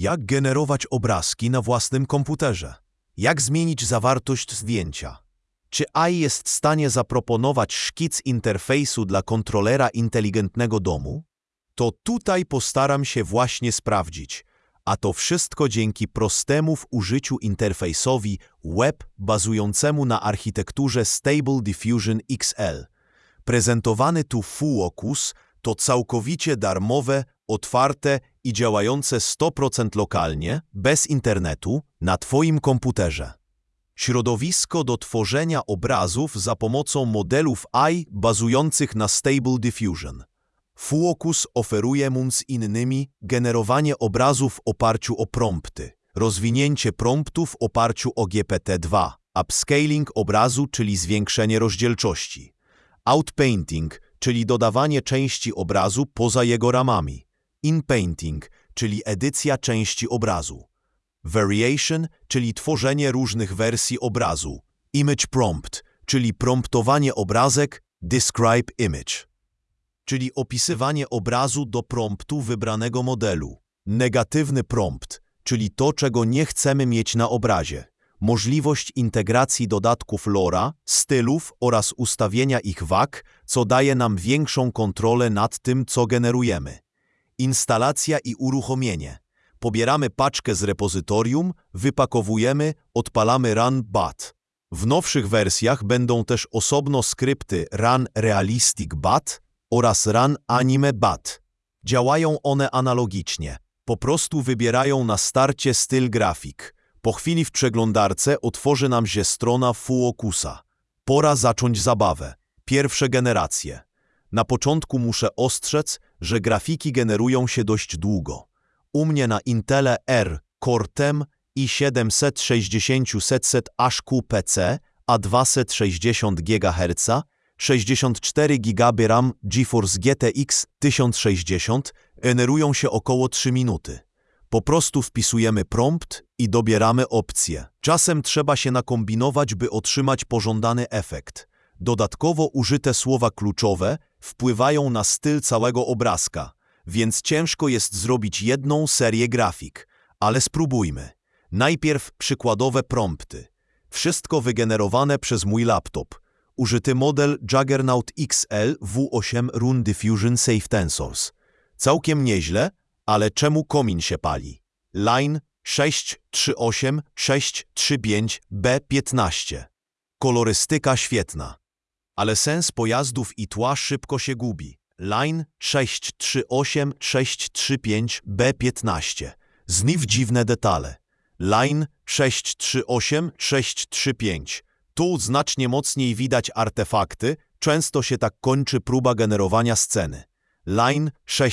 Jak generować obrazki na własnym komputerze? Jak zmienić zawartość zdjęcia? Czy AI jest w stanie zaproponować szkic interfejsu dla kontrolera inteligentnego domu? To tutaj postaram się właśnie sprawdzić, a to wszystko dzięki prostemu w użyciu interfejsowi web bazującemu na architekturze Stable Diffusion XL. Prezentowany tu Focus to całkowicie darmowe, otwarte i działające 100% lokalnie, bez internetu, na Twoim komputerze. Środowisko do tworzenia obrazów za pomocą modelów AI bazujących na Stable Diffusion. Focus oferuje m.in. generowanie obrazów w oparciu o prompty, rozwinięcie promptów w oparciu o GPT-2, upscaling obrazu, czyli zwiększenie rozdzielczości, outpainting, czyli dodawanie części obrazu poza jego ramami, inpainting, czyli edycja części obrazu, variation, czyli tworzenie różnych wersji obrazu, image prompt, czyli promptowanie obrazek, describe image, czyli opisywanie obrazu do promptu wybranego modelu, negatywny prompt, czyli to, czego nie chcemy mieć na obrazie, możliwość integracji dodatków LoRa, stylów oraz ustawienia ich wag, co daje nam większą kontrolę nad tym, co generujemy. Instalacja i uruchomienie. Pobieramy paczkę z repozytorium, wypakowujemy, odpalamy Run BAT. W nowszych wersjach będą też osobno skrypty Run Realistic BAT oraz Run Anime BAT. Działają one analogicznie. Po prostu wybierają na starcie styl grafik. Po chwili w przeglądarce otworzy nam się strona Focusa. Pora zacząć zabawę. Pierwsze generacje. Na początku muszę ostrzec, że grafiki generują się dość długo. U mnie na Intele R Core Tem i760 HQPC A260 GHz, 64 GB RAM GeForce GTX 1060 generują się około 3 minuty. Po prostu wpisujemy prompt i dobieramy opcje. Czasem trzeba się nakombinować, by otrzymać pożądany efekt. Dodatkowo użyte słowa kluczowe wpływają na styl całego obrazka, więc ciężko jest zrobić jedną serię grafik, ale spróbujmy. Najpierw przykładowe prompty. Wszystko wygenerowane przez mój laptop. Użyty model Juggernaut XL W8 Run Diffusion Safe Tensors. Całkiem nieźle, ale czemu komin się pali? Line 638-635-B15. Kolorystyka świetna. Ale sens pojazdów i tła szybko się gubi. Line 638-635-B15. Znów dziwne detale. Line 638-635. Tu znacznie mocniej widać artefakty, często się tak kończy próba generowania sceny. Line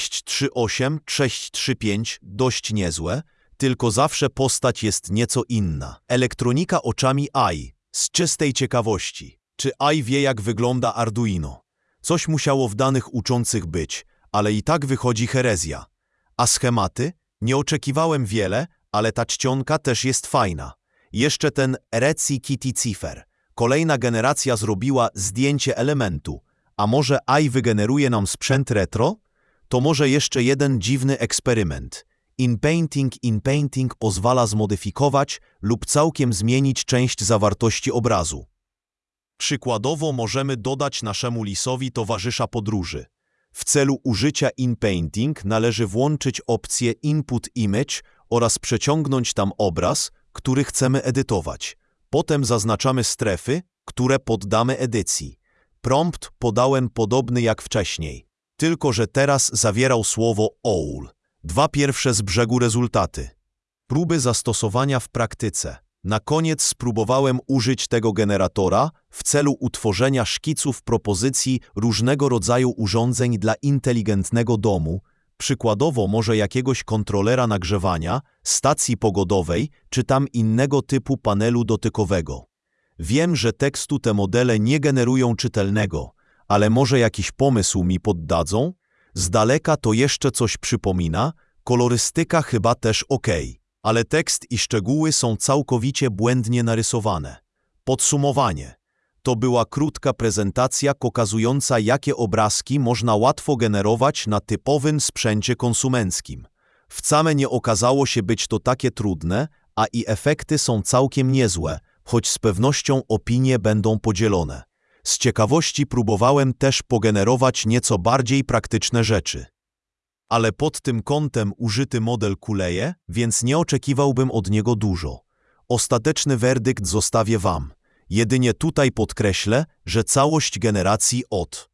638-635 dość niezłe, tylko zawsze postać jest nieco inna. Elektronika oczami AI. Z czystej ciekawości. Czy AI wie, jak wygląda Arduino? Coś musiało w danych uczących być, ale i tak wychodzi herezja. A schematy? Nie oczekiwałem wiele, ale ta czcionka też jest fajna. Jeszcze ten Reci Kitty Cipher. Kolejna generacja zrobiła zdjęcie elementu. A może AI wygeneruje nam sprzęt retro? To może jeszcze jeden dziwny eksperyment. Inpainting pozwala zmodyfikować lub całkiem zmienić część zawartości obrazu. Przykładowo możemy dodać naszemu lisowi towarzysza podróży. W celu użycia inpainting należy włączyć opcję Input Image oraz przeciągnąć tam obraz, który chcemy edytować. Potem zaznaczamy strefy, które poddamy edycji. Prompt podałem podobny jak wcześniej, tylko że teraz zawierał słowo all. Dwa pierwsze z brzegu rezultaty. Próby zastosowania w praktyce. Na koniec spróbowałem użyć tego generatora w celu utworzenia szkiców propozycji różnego rodzaju urządzeń dla inteligentnego domu, przykładowo może jakiegoś kontrolera nagrzewania, stacji pogodowej czy tam innego typu panelu dotykowego. Wiem, że tekstu te modele nie generują czytelnego, ale może jakiś pomysł mi poddadzą? Z daleka to jeszcze coś przypomina, kolorystyka chyba też okej. Ale tekst i szczegóły są całkowicie błędnie narysowane. Podsumowanie. To była krótka prezentacja pokazująca, jakie obrazki można łatwo generować na typowym sprzęcie konsumenckim. Wcale nie okazało się być to takie trudne, a i efekty są całkiem niezłe, choć z pewnością opinie będą podzielone. Z ciekawości próbowałem też pogenerować nieco bardziej praktyczne rzeczy. Ale pod tym kątem użyty model kuleje, więc nie oczekiwałbym od niego dużo. Ostateczny werdykt zostawię wam. Jedynie tutaj podkreślę, że całość generacji od